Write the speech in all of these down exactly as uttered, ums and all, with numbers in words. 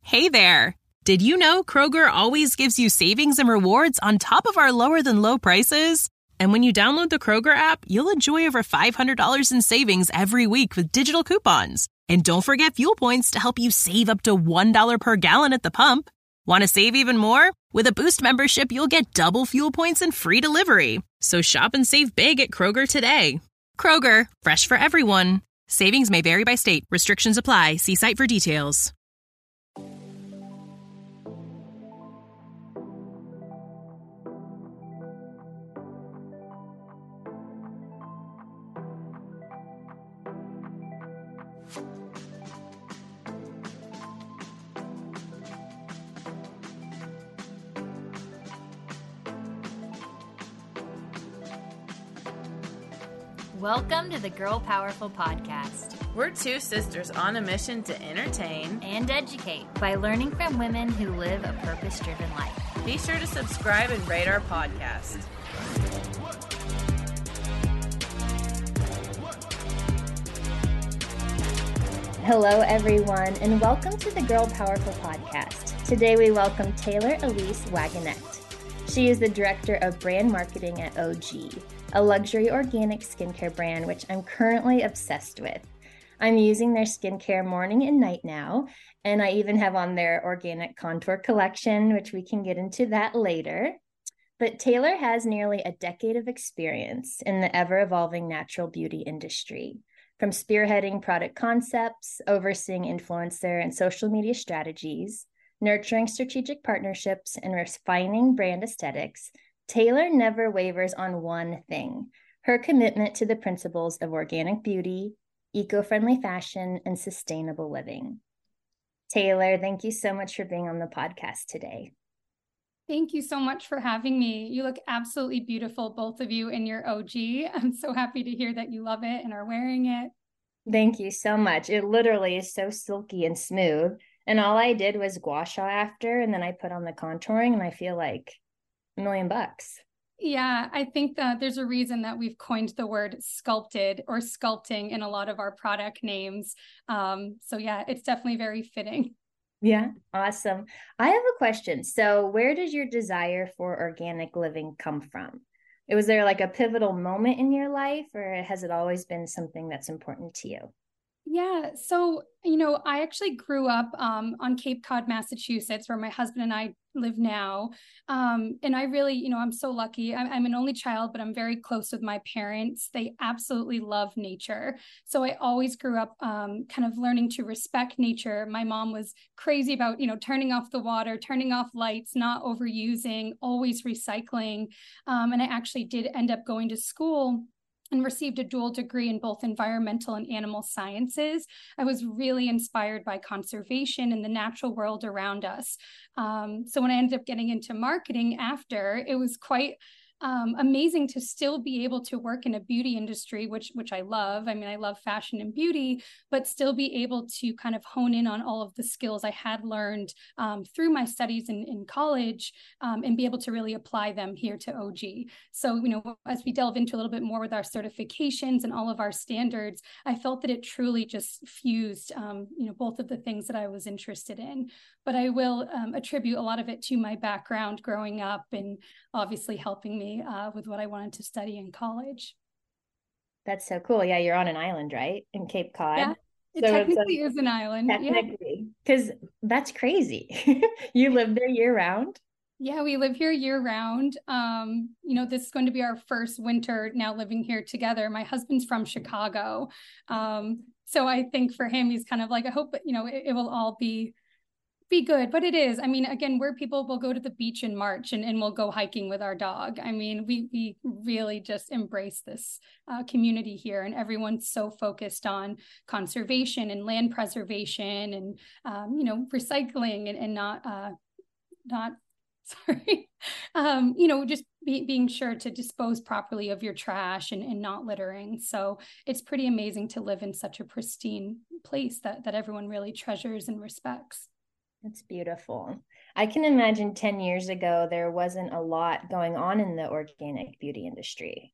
Hey there! Did you know Kroger always gives you savings and rewards on top of our lower than low prices? And when you download the Kroger app, you'll enjoy over five hundred dollars in savings every week with digital coupons. And don't forget fuel points to help you save up to one dollar per gallon at the pump. Want to save even more? With a Boost membership, you'll get double fuel points and free delivery. So shop and save big at Kroger today. Kroger, fresh for everyone. Savings may vary by state. Restrictions apply. See site for details. Welcome to the Girl Powerful Podcast. We're two sisters on a mission to entertain and educate by learning from women who live a purpose-driven life. Be sure to subscribe and rate our podcast. Hello, everyone, and welcome to the Girl Powerful Podcast. Today, we welcome Taylor Elise Wagonette. She is the Director of Brand Marketing at O G, a luxury organic skincare brand, which I'm currently obsessed with. I'm using their skincare morning and night now, and I even have on their organic contour collection, which we can get into that later. But Taylor has nearly a decade of experience in the ever-evolving natural beauty industry, from spearheading product concepts, overseeing influencer and social media strategies, nurturing strategic partnerships, and refining brand aesthetics. Taylor never wavers on one thing: her commitment to the principles of organic beauty, eco-friendly fashion, and sustainable living. Taylor, thank you so much for being on the podcast today. Thank you so much for having me. You look absolutely beautiful, both of you in your O G. I'm so happy to hear that you love it and are wearing it. Thank you so much. It literally is so silky and smooth. And all I did was gua sha after, and then I put on the contouring, and I feel like a million bucks. Yeah, I think that there's a reason that we've coined the word sculpted or sculpting in a lot of our product names. Um, so yeah, it's definitely very fitting. Yeah, awesome. I have a question. So where does your desire for organic living come from? Was there like a pivotal moment in your life, or has it always been something that's important to you? Yeah. So, you know, I actually grew up um, on Cape Cod, Massachusetts, where my husband and I live now. Um, and I really, you know, I'm so lucky. I'm, I'm an only child, but I'm very close with my parents. They absolutely love nature. So I always grew up um, kind of learning to respect nature. My mom was crazy about, you know, turning off the water, turning off lights, not overusing, always recycling. Um, and I actually did end up going to school and received a dual degree in both environmental and animal sciences. I was really inspired by conservation and the natural world around us. Um, so when I ended up getting into marketing after, it was quite Um, amazing to still be able to work in a beauty industry, which which I love. I mean, I love fashion and beauty, but still be able to kind of hone in on all of the skills I had learned um, through my studies in, in college um, and be able to really apply them here to O G. So, you know, as we delve into a little bit more with our certifications and all of our standards, I felt that it truly just fused, um, you know, both of the things that I was interested in. But I will um, attribute a lot of it to my background growing up and obviously helping me Uh, with what I wanted to study in college. That's so cool. Yeah, you're on an island, right? In Cape Cod. Yeah, it so technically like, is an island. Technically, because yeah. That's crazy. You live there year round? Yeah, we live here year round. Um, you know, this is going to be our first winter now living here together. My husband's from Chicago. Um, so I think for him, he's kind of like, I hope, you know, it, it will all be be good, but it is. I mean, again, we're people will go to the beach in March and, and we'll go hiking with our dog. I mean, we we really just embrace this uh, community here, and everyone's so focused on conservation and land preservation and um, you know, recycling and, and not uh, not sorry, um, you know, just be, being sure to dispose properly of your trash and, and not littering. So it's pretty amazing to live in such a pristine place that that everyone really treasures and respects. That's beautiful. I can imagine ten years ago, there wasn't a lot going on in the organic beauty industry.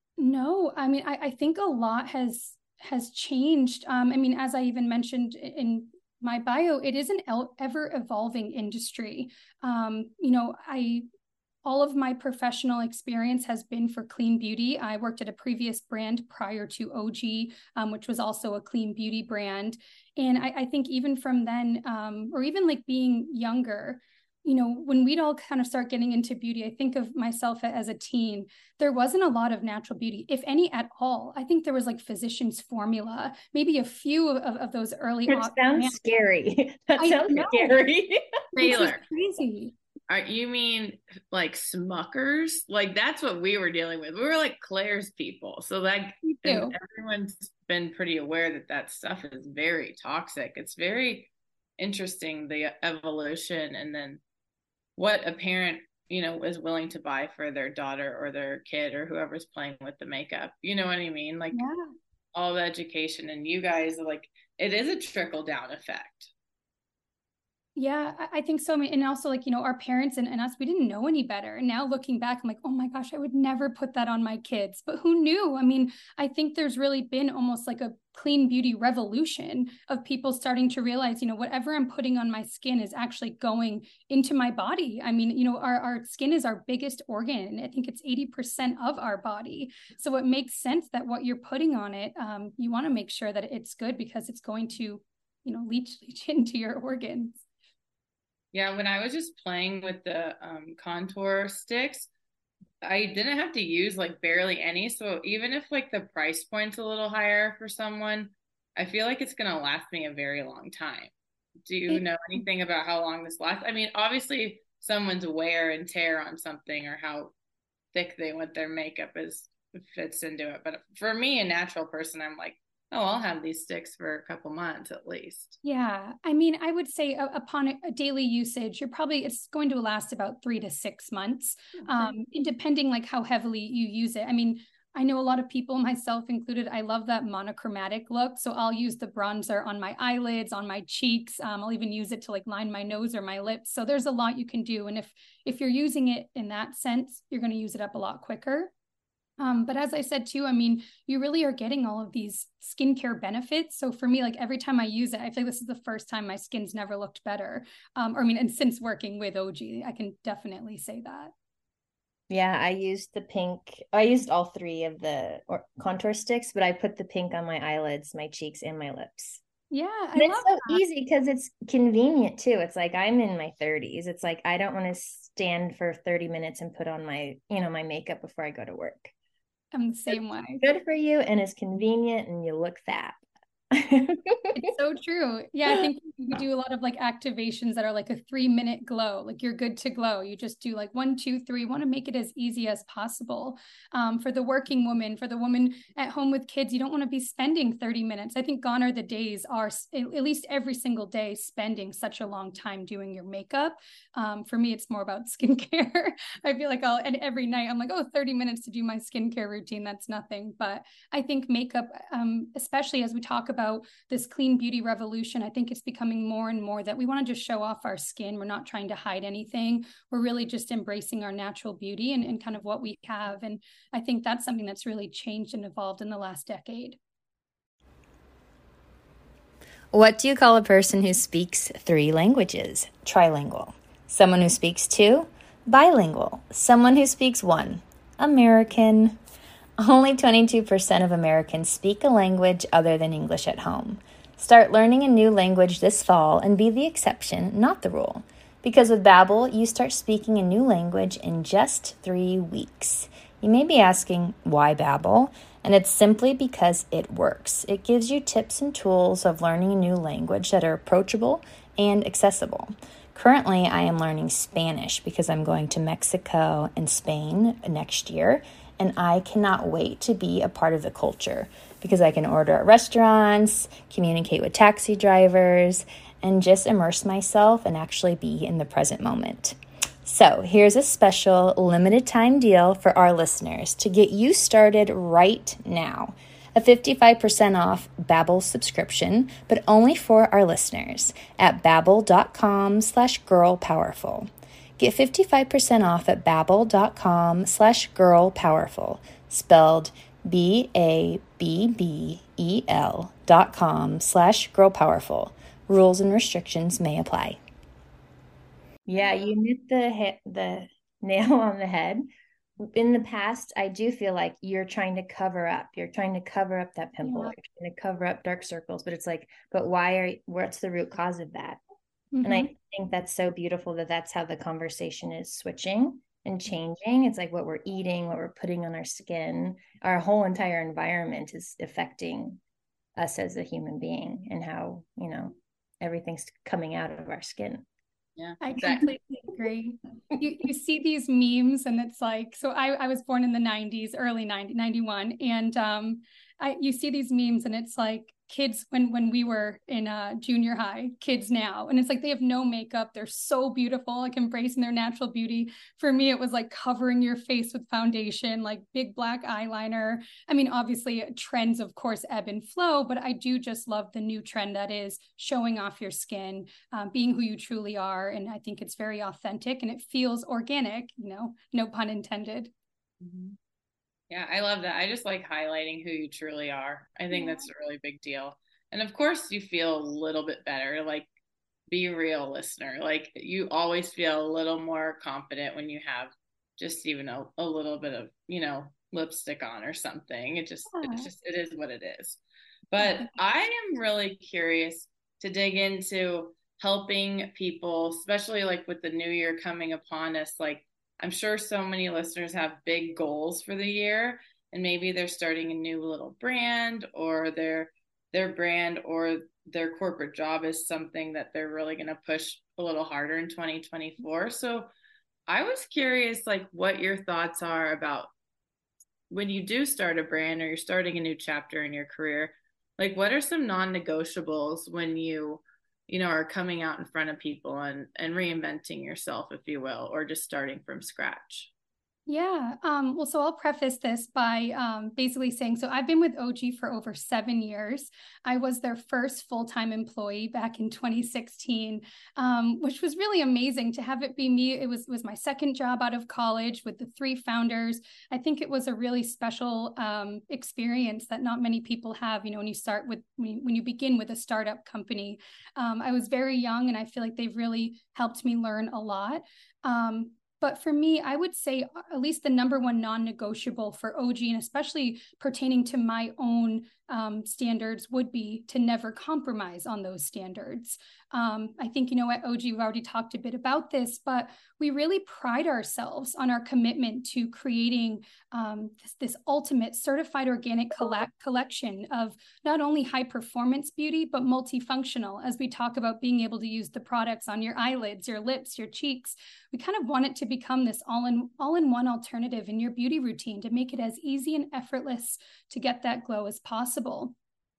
No, I mean, I, I think a lot has has changed. Um, I mean, as I even mentioned in my bio, it is an ever evolving industry. Um, you know, I all of my professional experience has been for clean beauty. I worked at a previous brand prior to O G, um, which was also a clean beauty brand. And I, I think even from then, um, or even like being younger, you know, when we'd all kind of start getting into beauty, I think of myself as a teen, there wasn't a lot of natural beauty, if any at all. I think there was like Physicians Formula, maybe a few of, of those early. It sounds man. scary. That I sounds know. scary. Taylor, crazy. Are you mean like Smuckers? Like that's what we were dealing with. We were like Claire's people. So like everyone's been pretty aware that that stuff is very toxic. It's very interesting, the evolution, and then what a parent, you know, is willing to buy for their daughter or their kid or whoever's playing with the makeup. You know what I mean? Like yeah. all the education, and you guys, like, it is a trickle down effect. Yeah, I think so. I mean, and also like, you know, our parents and, and us, we didn't know any better. And now looking back, I'm like, oh my gosh, I would never put that on my kids. But who knew? I mean, I think there's really been almost like a clean beauty revolution of people starting to realize, you know, whatever I'm putting on my skin is actually going into my body. I mean, you know, our, our skin is our biggest organ. I think it's eighty percent of our body. So it makes sense that what you're putting on it, um, you want to make sure that it's good because it's going to, you know, leach, leach into your organs. Yeah, when I was just playing with the um, contour sticks, I didn't have to use like barely any. So even if like the price point's a little higher for someone, I feel like it's going to last me a very long time. Do you know anything about how long this lasts? I mean, obviously someone's wear and tear on something or how thick they want their makeup is fits into it. But for me, a natural person, I'm like, oh, I'll have these sticks for a couple months at least. Yeah. I mean, I would say uh, upon a, a daily usage, you're probably, it's going to last about three to six months, okay. um, depending like how heavily you use it. I mean, I know a lot of people, myself included, I love that monochromatic look. So I'll use the bronzer on my eyelids, on my cheeks. Um, I'll even use it to like line my nose or my lips. So there's a lot you can do. And if, if you're using it in that sense, you're going to use it up a lot quicker. Um, but as I said too, I mean, you really are getting all of these skincare benefits. So for me, like every time I use it, I feel like this is the first time my skin's never looked better. Um, or I mean, and since working with O G, I can definitely say that. Yeah, I used the pink. I used all three of the or, contour sticks, but I put the pink on my eyelids, my cheeks, and my lips. Yeah, I and love it's so that. easy because it's convenient too. It's like I'm in my thirties. It's like I don't want to stand for thirty minutes and put on my, you know, my makeup before I go to work. I'm the same way. Good for you, and it's convenient, and you look fat. It's so true. Yeah, I think we do a lot of like activations that are like a three minute glow. Like you're good to glow. You just do like one, two, three. Want to make it as easy as possible. Um, for the working woman, for the woman at home with kids, you don't want to be spending thirty minutes. I think gone are the days are at least every single day spending such a long time doing your makeup. Um, for me, it's more about skincare. I feel like I'll, and every night I'm like, oh, thirty minutes to do my skincare routine. That's nothing. But I think makeup, um, especially as we talk about about this clean beauty revolution, I think it's becoming more and more that we want to just show off our skin. We're not trying to hide anything. We're really just embracing our natural beauty and, and kind of what we have. And I think that's something that's really changed and evolved in the last decade. What do you call a person who speaks three languages? Trilingual. Someone who speaks two? Bilingual. Someone who speaks one? American. Only twenty-two percent of Americans speak a language other than English at home. Start learning a new language this fall and be the exception, not the rule. Because with Babbel, you start speaking a new language in just three weeks. You may be asking, why Babbel? And it's simply because it works. It gives you tips and tools of learning a new language that are approachable and accessible. Currently, I am learning Spanish because I'm going to Mexico and Spain next year. And I cannot wait to be a part of the culture because I can order at restaurants, communicate with taxi drivers, and just immerse myself and actually be in the present moment. So here's a special limited time deal for our listeners to get you started right now. A fifty-five percent off Babbel subscription, but only for our listeners at babbel.com slash girlpowerful. Get fifty-five percent off at babbel.com slash girlpowerful, spelled B A B B E L dot com slash girlpowerful. Rules and restrictions may apply. Yeah, you hit the hit the nail on the head. In the past, I do feel like you're trying to cover up. You're trying to cover up that pimple. Yeah. You're trying to cover up dark circles. But it's like, but why are, what's the root cause of that? Mm-hmm. And I think that's so beautiful that that's how the conversation is switching and changing. It's like what we're eating, what we're putting on our skin, our whole entire environment is affecting us as a human being, and how, you know, everything's coming out of our skin. Yeah, I exactly. completely agree. You you see these memes, and it's like, so I, I was born in the nineties, early ninety, ninety-one, and um, I you see these memes, and it's like kids when when we were in uh, junior high, kids now, and it's like they have no makeup, they're so beautiful, like embracing their natural beauty. For me, it was like covering your face with foundation, like big black eyeliner. I mean, obviously trends, of course, ebb and flow, but I do just love the new trend that is showing off your skin, um, being who you truly are. And I think it's very authentic and it feels organic, you know, no pun intended. Mm-hmm. Yeah, I love that. I just like highlighting who you truly are. I think Yeah. that's a really big deal. And of course, you feel a little bit better. Like, be real, listener. Like, you always feel a little more confident when you have just even a, a little bit of, you know, lipstick on or something. It just, Yeah. it's just, it is what it is. But I am really curious to dig into helping people, especially like with the new year coming upon us. Like, I'm sure so many listeners have big goals for the year, and maybe they're starting a new little brand, or their their brand or their corporate job is something that they're really going to push a little harder in twenty twenty-four. So I was curious, like, what your thoughts are about when you do start a brand or you're starting a new chapter in your career. Like, what are some non-negotiables when you you know, are coming out in front of people and, and reinventing yourself, if you will, or just starting from scratch? Yeah. Um, well, so I'll preface this by um, basically saying, so I've been with O G for over seven years. I was their first full-time employee back in twenty sixteen, um, which was really amazing to have it be me. It was, was my second job out of college with the three founders. I think it was a really special um, experience that not many people have, you know, when you start with, when you, when you begin with a startup company. Um, I was very young, and I feel like they've really helped me learn a lot. Um, But for me, I would say at least the number one non-negotiable for O G, and especially pertaining to my own um, standards, would be to never compromise on those standards. Um, I think, you know, at O G, we've already talked a bit about this, but we really pride ourselves on our commitment to creating um, this, this ultimate certified organic collect collection of not only high performance beauty, but multifunctional. As we talk about being able to use the products on your eyelids, your lips, your cheeks, we kind of want it to become this all-in all-in-one alternative in your beauty routine to make it as easy and effortless to get that glow as possible.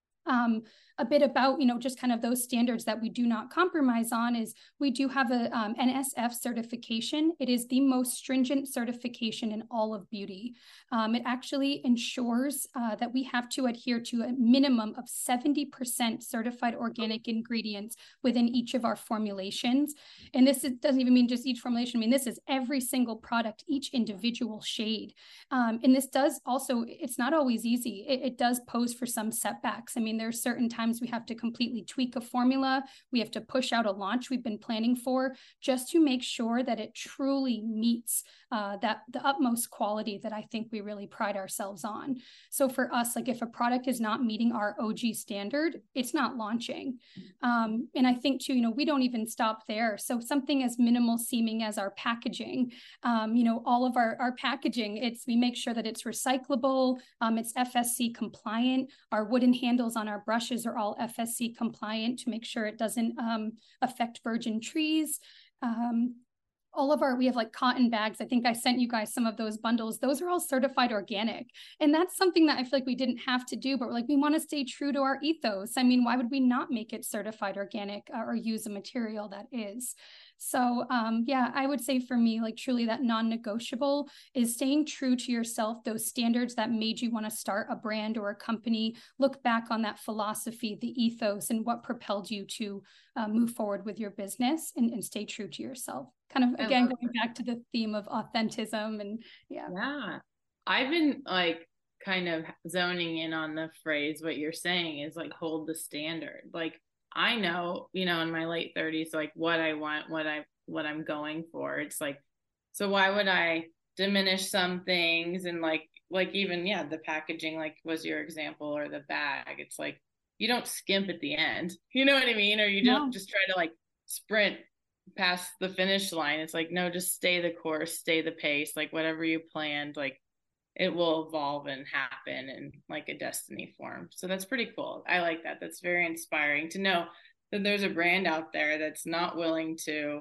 Um, a bit about, you know, just kind of those standards that we do not compromise on is we do have a um, N S F certification. It is the most stringent certification in all of beauty. Um, it actually ensures uh, that we have to adhere to a minimum of seventy percent certified organic ingredients within each of our formulations. And this is, doesn't even mean just each formulation. I mean, this is every single product, each individual shade. Um, and this does also, it's not always easy. It, it does pose for some setbacks. I mean, there are certain times we have to completely tweak a formula. We have to push out a launch we've been planning for just to make sure that it truly meets uh, that the utmost quality that I think we really pride ourselves on. So for us, like if a product is not meeting our O G standard, it's not launching. Um, and I think too, you know, we don't even stop there. So something as minimal seeming as our packaging, um, you know, all of our, our packaging, it's, we make sure that it's recyclable, um, it's F S C compliant. Our wooden handles on our brushes are all F S C compliant to make sure it doesn't um, affect virgin trees. Um, all of our, we have like cotton bags. I think I sent you guys some of those bundles. Those are all certified organic. And that's something that I feel like we didn't have to do, but we're like, we want to stay true to our ethos. I mean, why would we not make it certified organic uh, or use a material that is? So um, yeah, I would say for me, like truly that non-negotiable is staying true to yourself, those standards that made you want to start a brand or a company, look back on that philosophy, the ethos, and what propelled you to uh, move forward with your business, and, and stay true to yourself. Kind of, again, going that. back to the theme of authentism. And yeah. Yeah. I've been like kind of zoning in on the phrase, what you're saying is like, hold the standard. Like, I know, you know, in my late thirties, like what I want, what I, what I'm going for. It's like, so why would I diminish some things? And like, like even, yeah, the packaging, like was your example, or the bag. It's like, you don't skimp at the end, you know what I mean? Or you don't No. just try to like sprint past the finish line. It's like, no, just stay the course, stay the pace, like whatever you planned, like it will evolve and happen in like a destiny form. So that's pretty cool. I like that. That's very inspiring to know that there's a brand out there that's not willing to,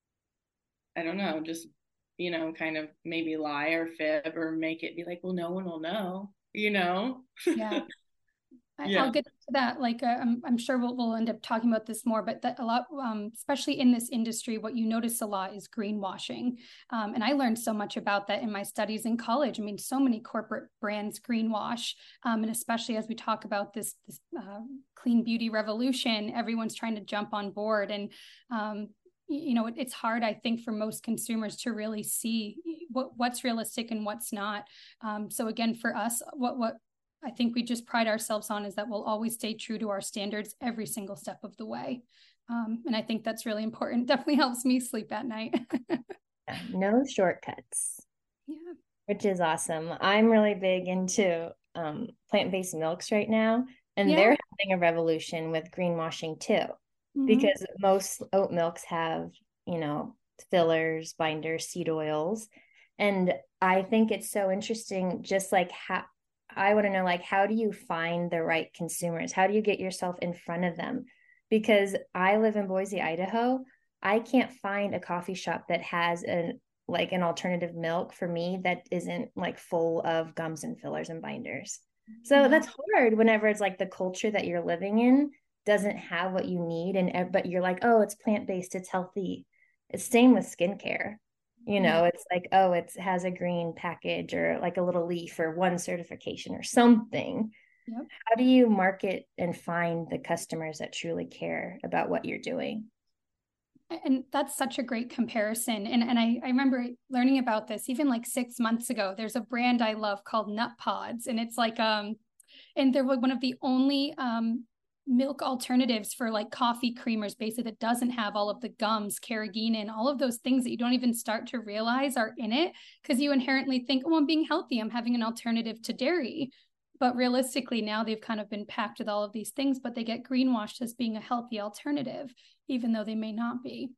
I don't know, just, you know, kind of maybe lie or fib or make it be like, well, no one will know, you know? Yeah. I, Yeah. I'll get to that. Like, uh, I'm, I'm sure we'll, we'll end up talking about this more, but that a lot, um, especially in this industry, what you notice a lot is greenwashing. Um, and I learned so much about that in my studies in college. I mean, so many corporate brands greenwash. Um, and especially as we talk about this, this uh, clean beauty revolution, everyone's trying to jump on board. And, um, you know, it, it's hard, I think, for most consumers to really see what, what's realistic and what's not. Um, so again, for us, what, what, I think we just pride ourselves on is that we'll always stay true to our standards every single step of the way. Um, and I think that's really important. Definitely helps me sleep at night. No shortcuts. Yeah. Which is awesome. I'm really big into um, plant-based milks right now, and Yeah. they're having a revolution with greenwashing too, mm-hmm. because most oat milks have, you know, fillers, binders, seed oils. And I think it's so interesting, just like how, I want to know, like, how do you find the right consumers? How do you get yourself in front of them? Because I live in Boise, Idaho. I can't find a coffee shop that has an like an alternative milk for me that isn't like full of gums and fillers and binders. So mm-hmm. that's hard whenever it's like the culture that you're living in doesn't have what you need, and but you're like, oh, it's plant-based, it's healthy. It's same with skincare. You know, it's like, oh, it has a green package or like a little leaf or one certification or something. Yep. How do you market and find the customers that truly care about what you're doing? And that's such a great comparison. And, and I, I remember learning about this even like six months ago. There's a brand I love called Nut Pods. And it's like, um, and they're one of the only um, milk alternatives for like coffee creamers, basically, that doesn't have all of the gums, carrageenan, all of those things that you don't even start to realize are in it, because you inherently think, oh, I'm being healthy, I'm having an alternative to dairy. But realistically, now they've kind of been packed with all of these things, but they get greenwashed as being a healthy alternative, even though they may not be.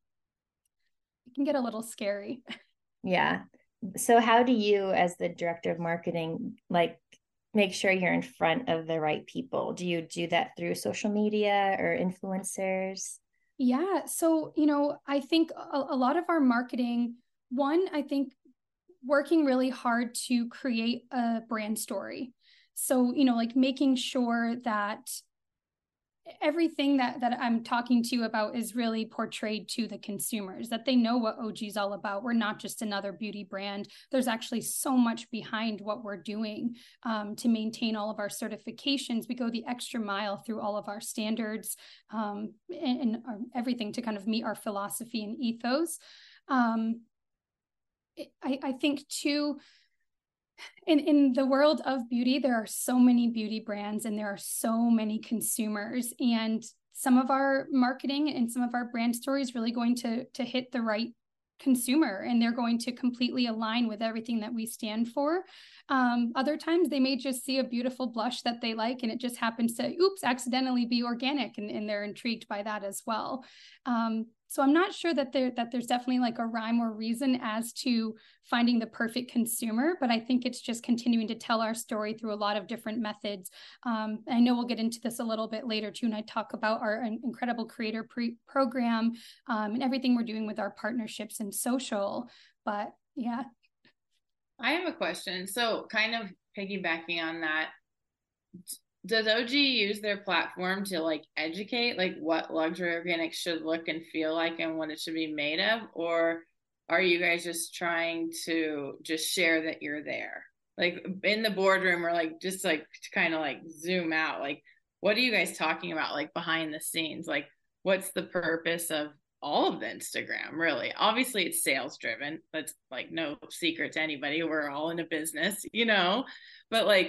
It can get a little scary. Yeah. So how do you, as the director of marketing, like make sure you're in front of the right people? Do you do that through social media or influencers? Yeah. So, you know, I think a, a lot of our marketing, one, I think working really hard to create a brand story. So, you know, like making sure that everything that that I'm talking to you about is really portrayed to the consumers, that they know what O G is all about. We're not just another beauty brand. There's actually so much behind what we're doing um, to maintain all of our certifications. We go the extra mile through all of our standards um, and, and our, everything to kind of meet our philosophy and ethos. Um, I, I think too, In, in the world of beauty, there are so many beauty brands and there are so many consumers, and some of our marketing and some of our brand stories really going to, to hit the right consumer, and they're going to completely align with everything that we stand for. Um, other times they may just see a beautiful blush that they like, and it just happens to, oops, accidentally be organic, and, and they're intrigued by that as well. Um, So I'm not sure that there that there's definitely like a rhyme or reason as to finding the perfect consumer, but I think it's just continuing to tell our story through a lot of different methods. Um, I know we'll get into this a little bit later too, and I talk about our incredible creator pre- program um, and everything we're doing with our partnerships and social. But yeah. I have a question. So kind of piggybacking on that, does O G use their platform to like educate like what luxury organics should look and feel like and what it should be made of? Or are you guys just trying to just share that you're there? Like in the boardroom, or like just like to kind of like zoom out, like what are you guys talking about like behind the scenes? Like what's the purpose of all of the Instagram, really? Obviously it's sales driven. That's like no secret to anybody. We're all in a business, you know, but like,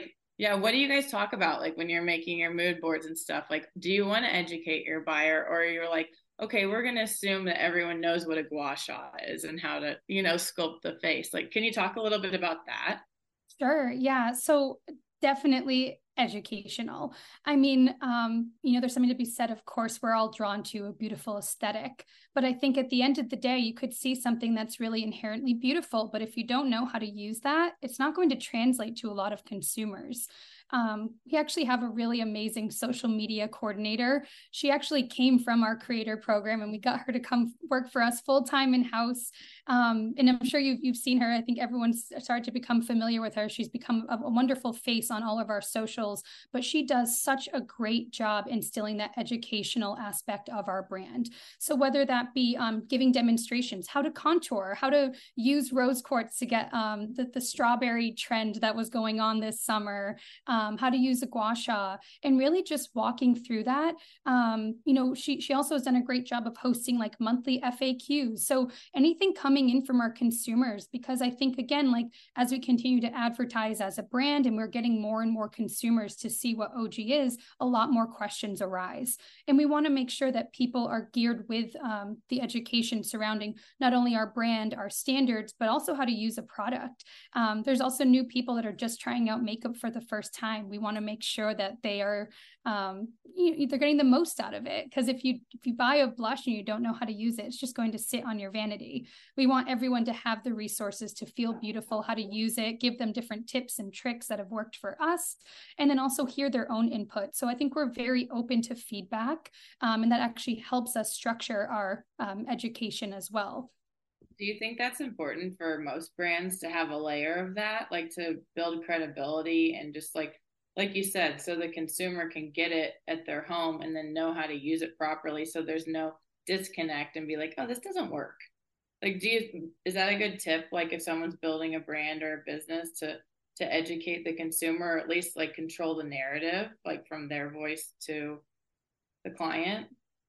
Yeah. What do you guys talk about? Like when you're making your mood boards and stuff, like, do you want to educate your buyer, or you're like, okay, we're going to assume that everyone knows what a gua sha is and how to, you know, sculpt the face. Like, can you talk a little bit about that? Sure. Yeah. So definitely educational. I mean, um, you know, there's something to be said, of course, we're all drawn to a beautiful aesthetic, but I think at the end of the day, you could see something that's really inherently beautiful, but if you don't know how to use that, it's not going to translate to a lot of consumers. Um, we actually have a really amazing social media coordinator. She actually came from our creator program, and we got her to come work for us full-time in-house. Um, and I'm sure you've, you've seen her. I think everyone's started to become familiar with her. She's become a, a wonderful face on all of our socials, but she does such a great job instilling that educational aspect of our brand. So whether that be um, giving demonstrations, how to contour, how to use rose quartz to get um, the, the strawberry trend that was going on this summer, um, how to use a gua sha, and really just walking through that. Um, you know, she, she also has done a great job of hosting like monthly F A Qs. So anything coming in from our consumers, because I think, again, like as we continue to advertise as a brand and we're getting more and more consumers to see what O G is, a lot more questions arise. And we want to make sure that people are geared with um, the education surrounding not only our brand, our standards, but also how to use a product. Um, there's also new people that are just trying out makeup for the first time. We want to make sure that they are, um, you, they're getting the most out of it. Because if you if you buy a blush and you don't know how to use it, it's just going to sit on your vanity. We want everyone to have the resources to feel beautiful, how to use it, give them different tips and tricks that have worked for us, and then also hear their own input. So I think we're very open to feedback, um, and that actually helps us structure our um, education as well. Do you think that's important for most brands to have a layer of that, like to build credibility and just like, like you said, so the consumer can get it at their home and then know how to use it properly, so there's no disconnect and be like, oh, this doesn't work? Like, do you, is that a good tip? Like if someone's building a brand or a business, to, to educate the consumer, or at least like control the narrative, like from their voice to the client?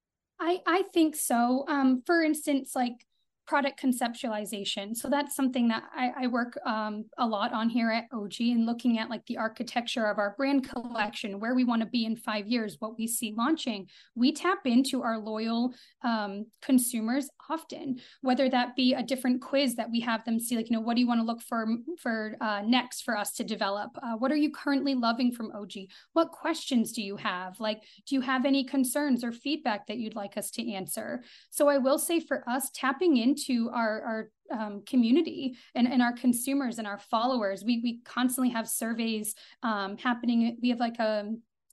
I, I think so. Um, for instance, like product conceptualization. So that's something that I, I work um, a lot on here at O G, and looking at like the architecture of our brand collection, where we want to be in five years, what we see launching. We tap into our loyal um, consumers often, whether that be a different quiz that we have them see, like, you know, what do you want to look for for uh, next for us to develop? Uh, what are you currently loving from O G? What questions do you have? Like, do you have any concerns or feedback that you'd like us to answer? So I will say for us, tapping in into our, our um, community and, and our consumers and our followers. We we constantly have surveys um, happening. We have like a,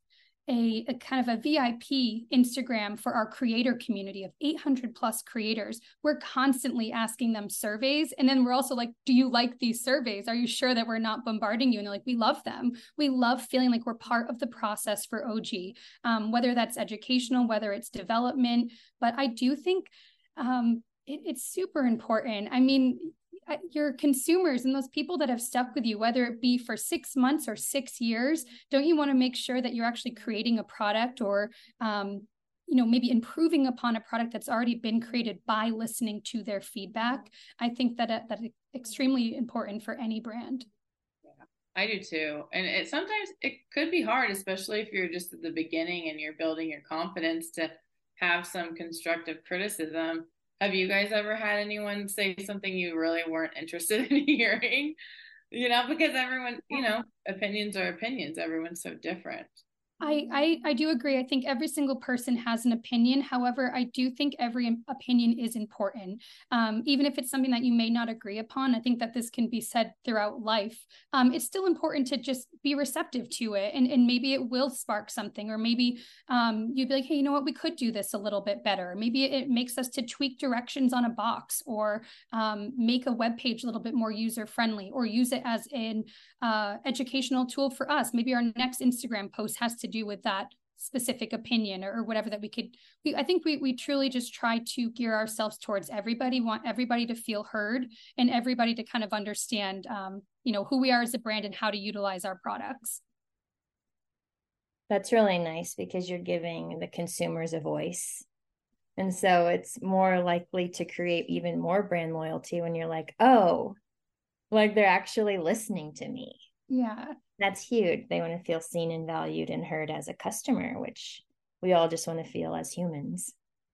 a, a kind of a V I P Instagram for our creator community of eight hundred plus creators. We're constantly asking them surveys. And then we're also like, do you like these surveys? Are you sure that we're not bombarding you? And they're like, we love them. We love feeling like we're part of the process for O G, um, whether that's educational, whether it's development. But I do think um, It, it's super important. I mean, your consumers and those people that have stuck with you, whether it be for six months or six years, don't you want to make sure that you're actually creating a product, or, um, you know, maybe improving upon a product that's already been created by listening to their feedback? I think that uh, that's extremely important for any brand. Yeah, I do too. And it sometimes it could be hard, especially if you're just at the beginning and you're building your confidence, to have some constructive criticism. Have you guys ever had anyone say something you really weren't interested in hearing? You know, because everyone, you know, opinions are opinions. Everyone's so different. I, I, I do agree. I think every single person has an opinion. However, I do think every opinion is important. Um, even if it's something that you may not agree upon, I think that this can be said throughout life. Um, it's still important to just be receptive to it. And, and maybe it will spark something, or maybe um, you'd be like, hey, you know what, we could do this a little bit better. Maybe it, it makes us to tweak directions on a box, or um, make a web page a little bit more user-friendly, or use it as an uh, educational tool for us. Maybe our next Instagram post has to do with that specific opinion, or, or whatever that we could, we, I think we we truly just try to gear ourselves towards everybody, want everybody to feel heard, and everybody to kind of understand, um, you know, who we are as a brand and how to utilize our products. That's really nice, because you're giving the consumers a voice. And so it's more likely to create even more brand loyalty when you're like, oh, like they're actually listening to me. Yeah. That's huge. They want to feel seen and valued and heard as a customer, which we all just want to feel as humans.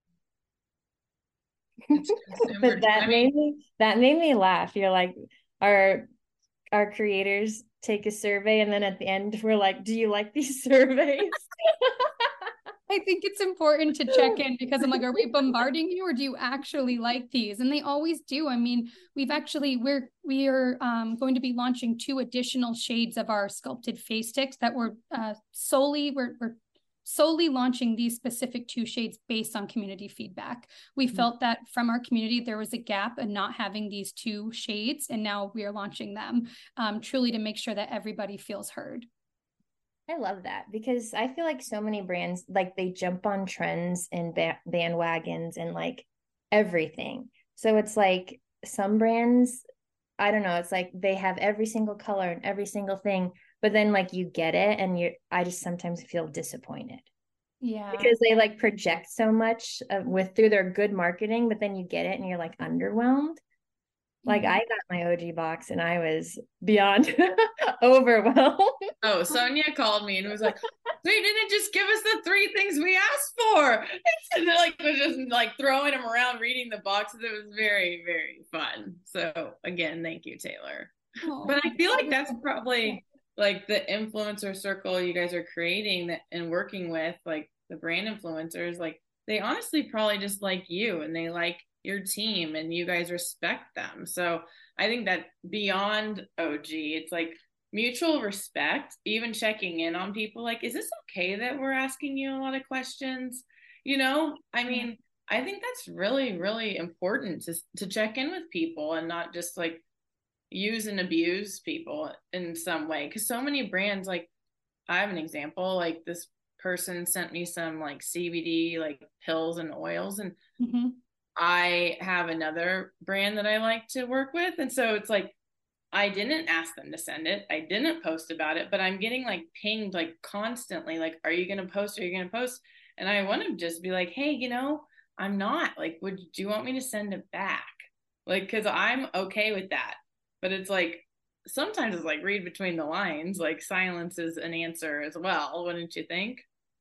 But that I made mean, me that made me laugh. You're like, our our creators take a survey, and then at the end we're like, do you like these surveys? I think it's important to check in because I'm like, are we bombarding you or do you actually like these? And they always do. I mean, we've actually, we're, we are um, going to be launching two additional shades of our sculpted face sticks that were uh, solely, we're, we're solely launching these specific two shades based on community feedback. We mm-hmm. felt that from our community, there was a gap in not having these two shades. And now we are launching them um, truly to make sure that everybody feels heard. I love that because I feel like so many brands, like they jump on trends and ba- bandwagons and like everything. So it's like some brands, I don't know, it's like they have every single color and every single thing, but then like you get it and you I just sometimes feel disappointed. Yeah. Because they like project so much uh, with through their good marketing, but then you get it and you're like underwhelmed. Like I got my O G box and I was beyond overwhelmed. Oh, Sonia called me and was like, they didn't just give us the three things we asked for. And then like was just like throwing them around reading the boxes. It was very, very fun. So again, thank you, Taylor. Oh, but I feel like that's probably like the influencer circle you guys are creating that and working with, like the brand influencers, like they honestly probably just like you and they like your team and you guys respect them. So I think that beyond O G, it's like mutual respect, even checking in on people like, is this okay that we're asking you a lot of questions? You know, I mean, I think that's really, really important to, to check in with people and not just like use and abuse people in some way. Cause so many brands, like I have an example, like this person sent me some like C B D, like pills and oils and mm-hmm. I have another brand that I like to work with. And so it's like, I didn't ask them to send it. I didn't post about it, but I'm getting like pinged like constantly, like, are you going to post? Are you going to post? And I want to just be like, hey, you know, I'm not like, would do you want me to send it back? Like, cause I'm okay with that. But it's like, sometimes it's like read between the lines, like silence is an answer as well. Wouldn't you think?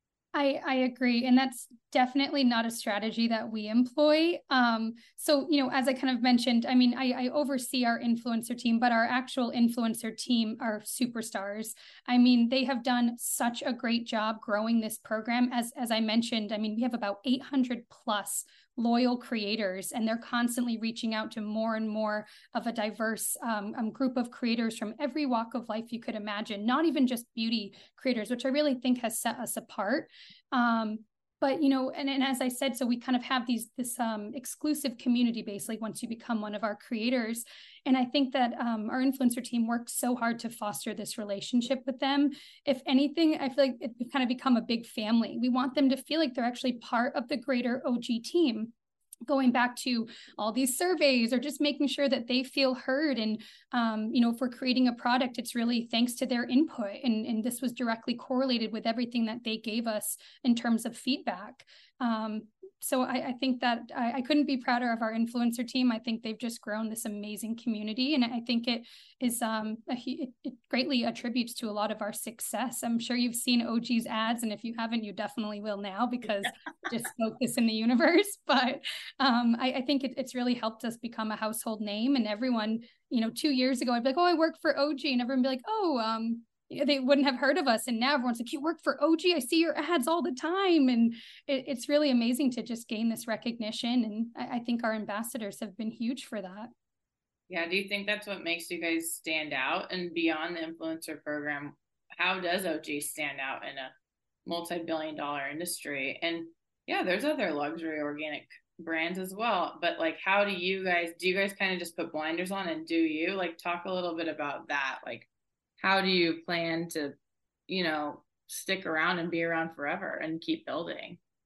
I, I agree. And that's definitely not a strategy that we employ. Um, so, you know, as I kind of mentioned, I mean, I, I oversee our influencer team, but our actual influencer team are superstars. I mean, they have done such a great job growing this program. As, as I mentioned, I mean, we have about eight hundred plus loyal creators, and they're constantly reaching out to more and more of a diverse um, um, group of creators from every walk of life you could imagine, not even just beauty creators, which I really think has set us apart. Um, but, you know, and, and as I said, so we kind of have these, this um, exclusive community base, like once you become one of our creators. And I think that um, our influencer team works so hard to foster this relationship with them. If anything, I feel like it's kind of become a big family. We want them to feel like they're actually part of the greater O G team. Going back to all these surveys or just making sure that they feel heard. And, um, you know, if we're creating a product, it's really thanks to their input. And, and this was directly correlated with everything that they gave us in terms of feedback. Um, so I, I think that I, I couldn't be prouder of our influencer team. I think they've just grown this amazing community. And I think it is, um, a, it, it greatly attributes to a lot of our success. I'm sure you've seen O G's ads. And if you haven't, you definitely will now because just focus in the universe. But um, I, I think it, it's really helped us become a household name. And everyone, you know, two years ago, I'd be like, oh, I work for O G. And everyone would be like, oh, um, they wouldn't have heard of us. And now everyone's like, you work for O G. I see your ads all the time. And it, it's really amazing to just gain this recognition. And I, I think our ambassadors have been huge for that. Yeah. Do you think that's what makes you guys stand out? And beyond the influencer program, how does O G stand out in a multi-billion dollar industry? And yeah, there's other luxury organic brands as well. But like, how do you guys, do you guys kind of just put blinders on and do you? Like, talk a little bit about that. Like, how do you plan to, you know, stick around and be around forever and keep building?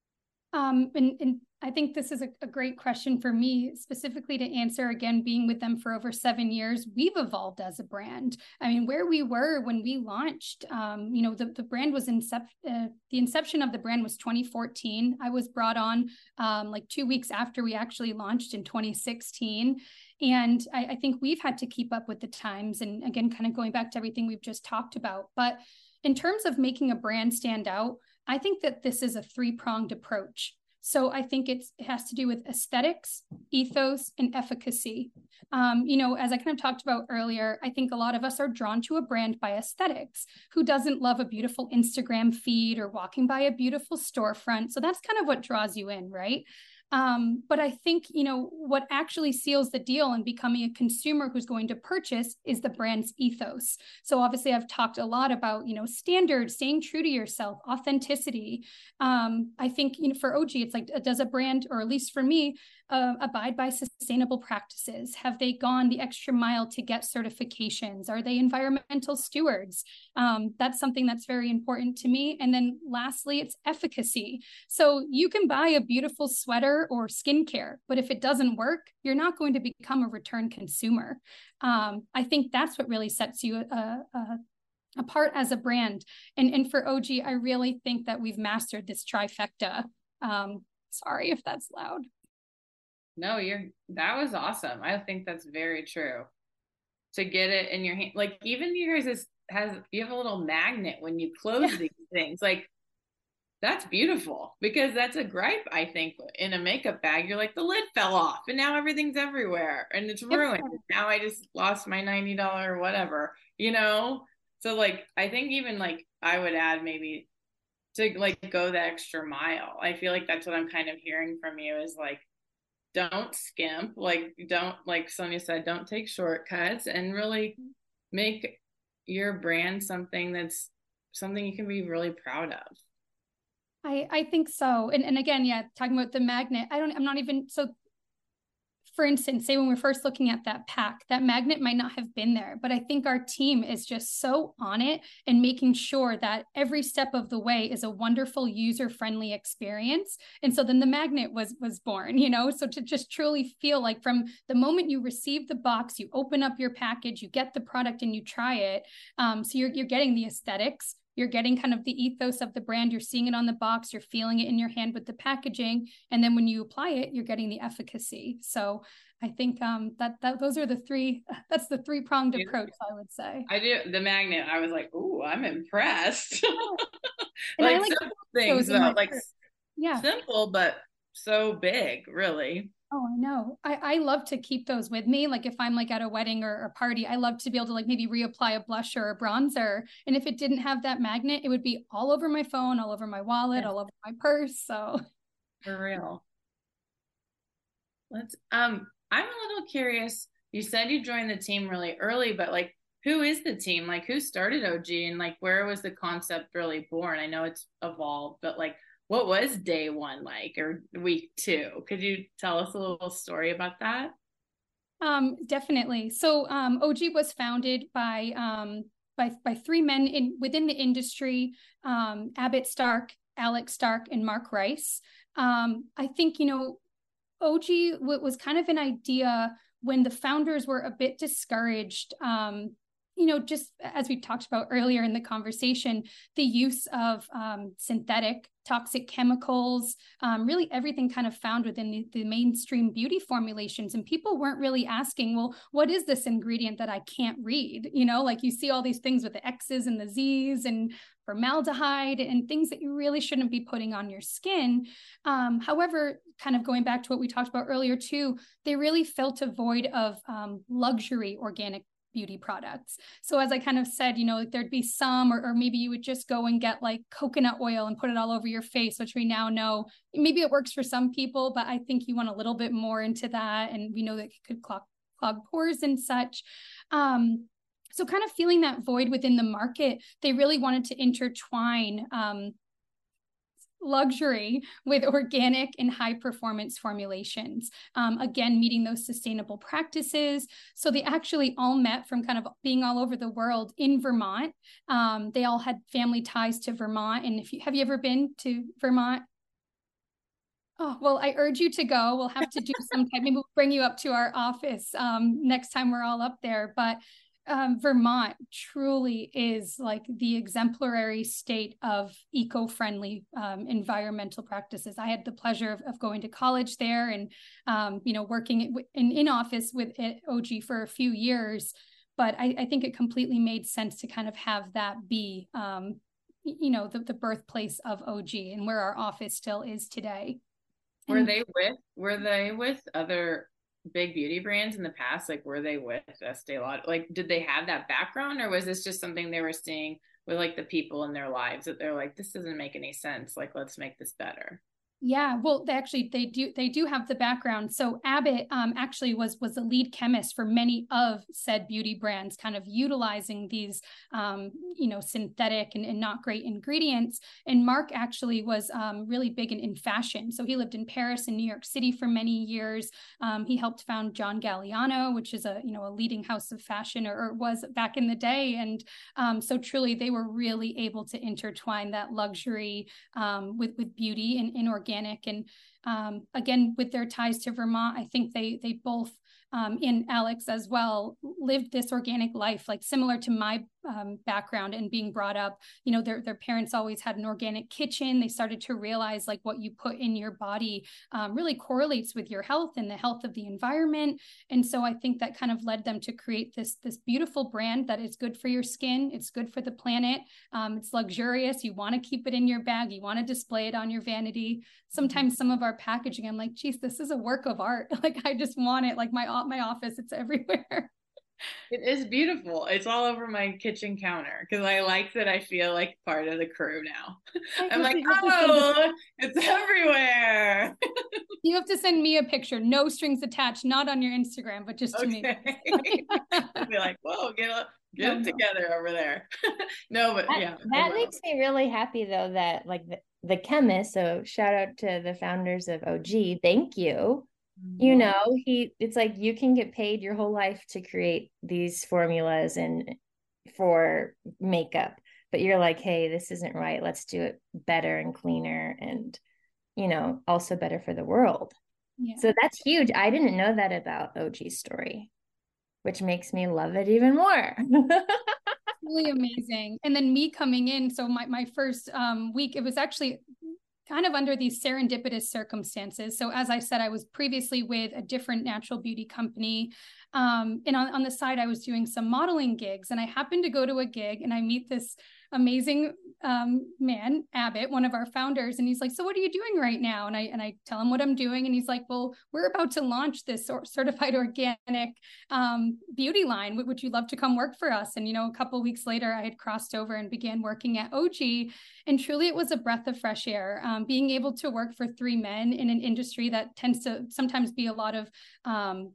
Um, and, and I think this is a, a great question for me specifically to answer. Again, being with them for over seven years, we've evolved as a brand. I mean, where we were when we launched, um, you know, the, the brand was incep- uh, the inception of the brand was twenty fourteen. I was brought on um, like two weeks after we actually launched in twenty sixteen. And I, I think we've had to keep up with the times. And again, kind of going back to everything we've just talked about. But in terms of making a brand stand out, I think that this is a three-pronged approach. So I think it's, it has to do with aesthetics, ethos, and efficacy. Um, you know, as I kind of talked about earlier, I think a lot of us are drawn to a brand by aesthetics. Who doesn't love a beautiful Instagram feed or walking by a beautiful storefront? So that's kind of what draws you in, right? Um, but I think, you know, what actually seals the deal in becoming a consumer who's going to purchase is the brand's ethos. So obviously I've talked a lot about, you know, standards, staying true to yourself, authenticity. Um, I think, you know, for O G, it's like, does a brand, or at least for me, uh, abide by sustainable practices? Have they gone the extra mile to get certifications? Are they environmental stewards? Um, that's something that's very important to me. And then lastly, it's efficacy. So you can buy a beautiful sweater or skincare, but if it doesn't work, you're not going to become a return consumer. Um, I think that's what really sets you uh, uh, apart as a brand. And, and for O G, I really think that we've mastered this trifecta. Um, sorry if that's loud. No, you're, that was awesome. I think that's very true. To get it in your hand, like even you guys has, has you have a little magnet when you close yeah. these things. Like, that's beautiful, because that's a gripe, I think, in a makeup bag. You're like, the lid fell off and now everything's everywhere and it's ruined. Yeah. Now I just lost my ninety dollars whatever, you know? So like, I think even like I would add maybe to like go the extra mile. I feel like that's what I'm kind of hearing from you is like, don't skimp, like don't, like Sonia said, don't take shortcuts, and really make your brand something that's something you can be really proud of. I, I think so. And, and again, yeah, talking about the magnet, I don't, I'm not even, so for instance, say when we're first looking at that pack, that magnet might not have been there, but I think our team is just so on it and making sure that every step of the way is a wonderful user-friendly experience. And so then the magnet was, was born, you know, so to just truly feel like from the moment you receive the box, you open up your package, you get the product and you try it. Um, so you're, you're getting the aesthetics. You're getting kind of the ethos of the brand. You're seeing it on the box. You're feeling it in your hand with the packaging. And then when you apply it, you're getting the efficacy. So I think um, that, that those are the three, that's the three pronged approach, I would say. I do the magnet. I was like, ooh, I'm impressed. And like, I like simple things, though, like yeah. simple, but so big, really. Oh, I know. I, I love to keep those with me. Like if I'm like at a wedding or a party, I love to be able to like maybe reapply a blush or a bronzer. And if it didn't have that magnet, it would be all over my phone, all over my wallet, yeah. all over my purse. So for real. Let's, um, I'm a little curious. You said you joined the team really early, but like, who is the team? Like who started O G and like, where was the concept really born? I know it's evolved, but like, what was day one like, or week two? Could you tell us a little story about that? Um, definitely. So um, O G was founded by um, by by three men in within the industry: um, Abbott Stark, Alex Stark, and Mark Rice. Um, I think you know O G w- was kind of an idea when the founders were a bit discouraged. Um, you know, just as we talked about earlier in the conversation, the use of um, synthetic toxic chemicals, um, really everything kind of found within the, the mainstream beauty formulations. And people weren't really asking, well, what is this ingredient that I can't read? You know, like you see all these things with the X's and the Z's and formaldehyde and things that you really shouldn't be putting on your skin. Um, however, kind of going back to what we talked about earlier too, they really felt a void of um, luxury organic beauty products. So as I kind of said, you know, there'd be some, or, or maybe you would just go and get like coconut oil and put it all over your face, which we now know maybe it works for some people, but I think you want a little bit more into that. And we know that it could clog, clog pores and such. Um, so kind of feeling that void within the market, they really wanted to intertwine um, luxury with organic and high performance formulations. Um, again, meeting those sustainable practices. So they actually all met from kind of being all over the world in Vermont. Um, they all had family ties to Vermont. And if you, have you ever been to Vermont? Oh, well, I urge you to go. We'll have to do some time. Maybe we'll bring you up to our office um, next time we're all up there. But um, Vermont truly is like the exemplary state of eco-friendly um, environmental practices. I had the pleasure of, of going to college there and, um, you know, working in, in office with O G for a few years. But I, I think it completely made sense to kind of have that be, um, you know, the, the birthplace of O G and where our office still is today. Were they with were they with other big beauty brands in the past? Like, were they with Estee Lauder? Like, did they have that background, or was this just something they were seeing with like the people in their lives that they're like, this doesn't make any sense. Like, let's make this better. Yeah, well, they actually they do they do have the background. So Abbott um, actually was was a lead chemist for many of said beauty brands, kind of utilizing these um, you know synthetic and, and not great ingredients. And Mark actually was um, really big in, in fashion. So he lived in Paris and New York City for many years. Um, he helped found John Galliano, which is a you know a leading house of fashion, or, or was back in the day. And um, so truly, they were really able to intertwine that luxury um, with with beauty and in organic. Organic. And um, again, with their ties to Vermont, I think they they both, um, and Alex as well, lived this organic life, like similar to my um, background and being brought up. You know, their their parents always had an organic kitchen. They started to realize like what you put in your body um, really correlates with your health and the health of the environment. And so I think that kind of led them to create this this beautiful brand that is good for your skin. It's good for the planet. Um, it's luxurious. You want to keep it in your bag. You want to display it on your vanity. Sometimes some of our packaging, I'm like, geez, this is a work of art. Like, I just want it. Like my my office, it's everywhere. It is beautiful. It's all over my kitchen counter because I like that I feel like part of the crew now. I'm like, oh, it's everywhere. You have to send me a picture, no strings attached, not on your Instagram, but just to okay. me. I'll be like, whoa, get up, get no, it together no. over there. No, but that, yeah. That makes me really happy though that like the, the chemist, so shout out to the founders of O G, thank you. You know, he it's like you can get paid your whole life to create these formulas and for makeup, but you're like, hey, this isn't right. Let's do it better and cleaner and, you know, also better for the world. Yeah. So that's huge. I didn't know that about O G's story, which makes me love it even more. Really amazing. And then me coming in. So my, my first um, week, it was actually kind of under these serendipitous circumstances. So as I said, I was previously with a different natural beauty company. Um, and on, on the side, I was doing some modeling gigs, and I happened to go to a gig and I meet this amazing um, man, Abbott, one of our founders. And he's like, so what are you doing right now? And I, and I tell him what I'm doing. And he's like, well, we're about to launch this certified organic um, beauty line. Would you love to come work for us? And, you know, a couple of weeks later, I had crossed over and began working at O G. And truly it was a breath of fresh air, um, being able to work for three men in an industry that tends to sometimes be a lot of, um,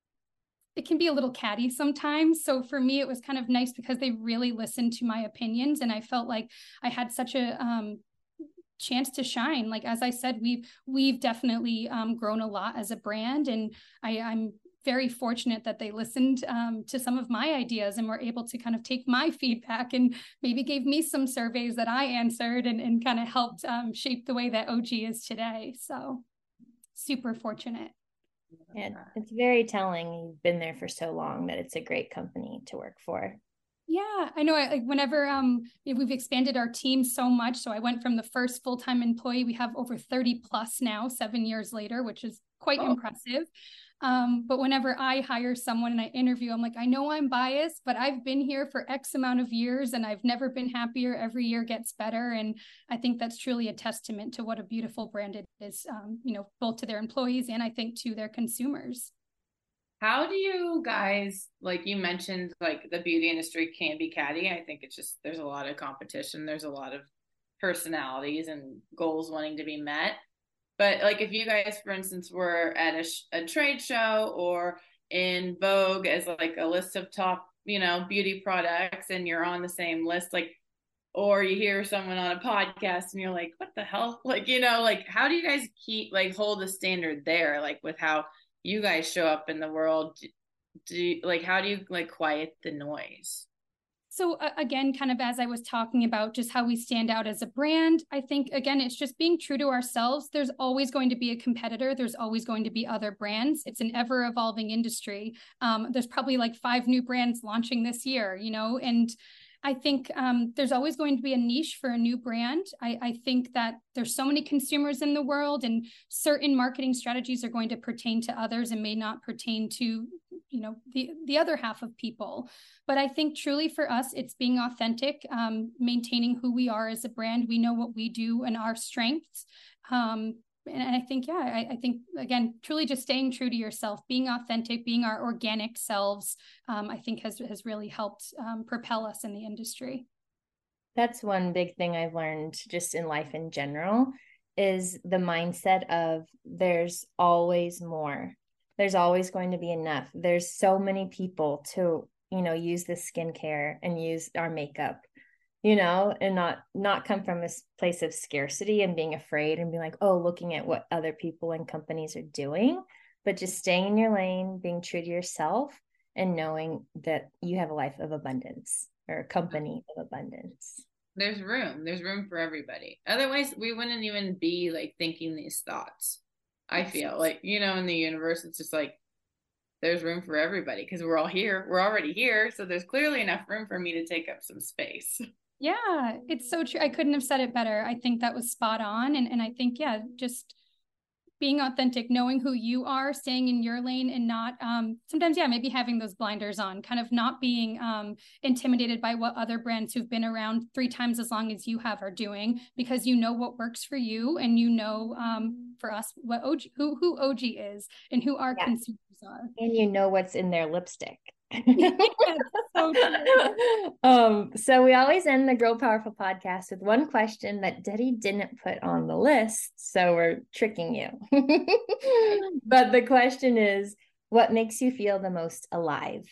it can be a little catty sometimes. So for me, it was kind of nice because they really listened to my opinions. And I felt like I had such a um, chance to shine. Like, as I said, we've, we've definitely um, grown a lot as a brand. And I, I'm very fortunate that they listened um, to some of my ideas and were able to kind of take my feedback and maybe gave me some surveys that I answered and, and kind of helped um, shape the way that O G is today. So super fortunate. Yeah, it's very telling you've been there for so long that it's a great company to work for. Yeah, I know. Like whenever um we've expanded our team so much, so I went from the first full-time employee, we have over thirty plus now, seven years later, which is quite oh. impressive. Um, but whenever I hire someone and I interview, I'm like, I know I'm biased, but I've been here for X amount of years and I've never been happier. Every year gets better. And I think that's truly a testament to what a beautiful brand it is, um, you know, both to their employees and I think to their consumers. How do you guys, like you mentioned, like the beauty industry can be catty. I think it's just, there's a lot of competition. There's a lot of personalities and goals wanting to be met. But like if you guys, for instance, were at a, sh- a trade show or in Vogue as like a list of top, you know, beauty products and you're on the same list, like, or you hear someone on a podcast and you're like, what the hell? Like, you know, like how do you guys keep, like hold the standard there? Like with how you guys show up in the world, do, do you, like, how do you like quiet the noise? So uh, again, kind of as I was talking about just how we stand out as a brand, I think, again, it's just being true to ourselves. There's always going to be a competitor. There's always going to be other brands. It's an ever evolving industry. Um, there's probably like five new brands launching this year, you know, and I think um, there's always going to be a niche for a new brand. I, I think that there's so many consumers in the world, and certain marketing strategies are going to pertain to others and may not pertain to, you know, the, the other half of people. But I think truly for us, it's being authentic, um, maintaining who we are as a brand. We know what we do and our strengths. Um, And I think, yeah, I, I think, again, truly just staying true to yourself, being authentic, being our organic selves, um, I think has, has really helped um, propel us in the industry. That's one big thing I've learned just in life in general, is the mindset of there's always more. There's always going to be enough. There's so many people to, you know, use this skincare and use our makeup, you know, and not not come from this place of scarcity and being afraid and being like, oh, looking at what other people and companies are doing, but just staying in your lane, being true to yourself, and knowing that you have a life of abundance, or a company of abundance. There's room. There's room for everybody. Otherwise, we wouldn't even be like thinking these thoughts. I feel like, you know, in the universe, it's just like, there's room for everybody because we're all here. We're already here. So there's clearly enough room for me to take up some space. Yeah, it's so true. I couldn't have said it better. I think that was spot on. And, and I think, yeah, just being authentic, knowing who you are, staying in your lane, and not um, sometimes, yeah, maybe having those blinders on, kind of not being um, intimidated by what other brands who've been around three times as long as you have are doing, because you know what works for you, and you know, um, for us, what O G, who who O G is, and who our yeah. consumers are, and you know what's in their lipstick. Yeah, so true. um, so we always end the Girl Powerful podcast with one question that Debbie didn't put on the list, so we're tricking you. But the question is, what makes you feel the most alive?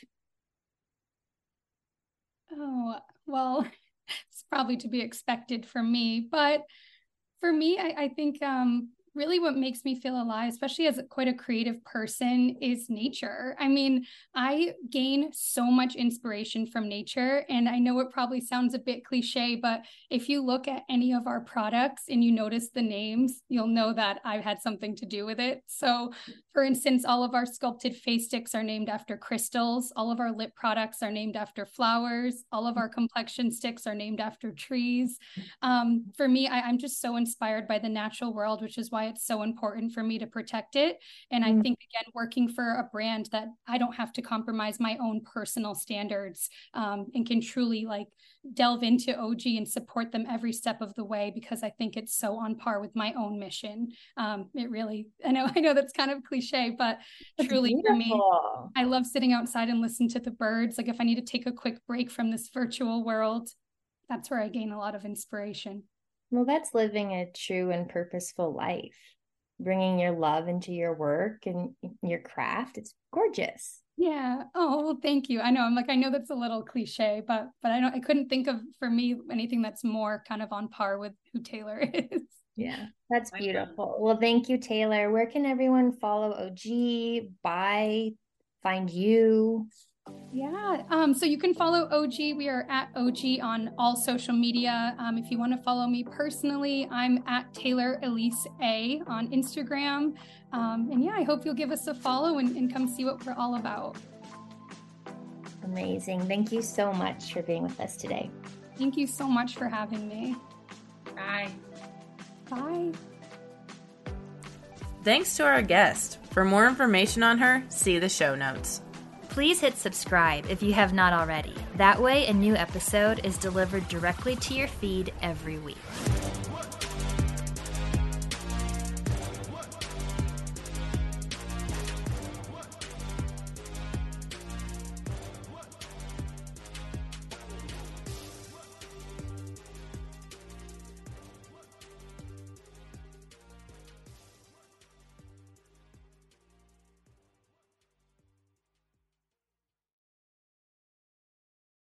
Oh, well, it's probably to be expected from me, but for me, I, I think um, really what makes me feel alive, especially as quite a creative person, is nature. I mean, I gain so much inspiration from nature, and I know it probably sounds a bit cliche, but if you look at any of our products and you notice the names, you'll know that I've had something to do with it. So for instance, all of our sculpted face sticks are named after crystals. All of our lip products are named after flowers. All of our complexion sticks are named after trees. Um, for me, I, I'm just so inspired by the natural world, which is why it's so important for me to protect it. And I think, again, working for a brand that I don't have to compromise my own personal standards, um, and can truly like delve into O G and support them every step of the way, because I think it's so on par with my own mission. Um, it really, I know, I know that's kind of cliche, but that's truly beautiful. For me, I love sitting outside and listen to the birds. Like if I need to take a quick break from this virtual world, that's where I gain a lot of inspiration. Well, that's living a true and purposeful life, bringing your love into your work and your craft. It's gorgeous. Yeah. Oh, well, thank you. I know I'm like, I know that's a little cliche, but, but I don't, I couldn't think of, for me, anything that's more kind of on par with who Taylor is. Yeah, that's beautiful. Well, thank you, Taylor. Where can everyone follow O G, buy, find you? Yeah, um, so you can follow O G. We are at O G on all social media. Um, if you want to follow me personally, I'm at Taylor Elise A on Instagram. Um, and yeah, I hope you'll give us a follow and, and come see what we're all about. Amazing. Thank you so much for being with us today. Thank you so much for having me. Bye. Bye. Thanks to our guest. For more information on her, see the show notes. Please hit subscribe if you have not already. That way, a new episode is delivered directly to your feed every week.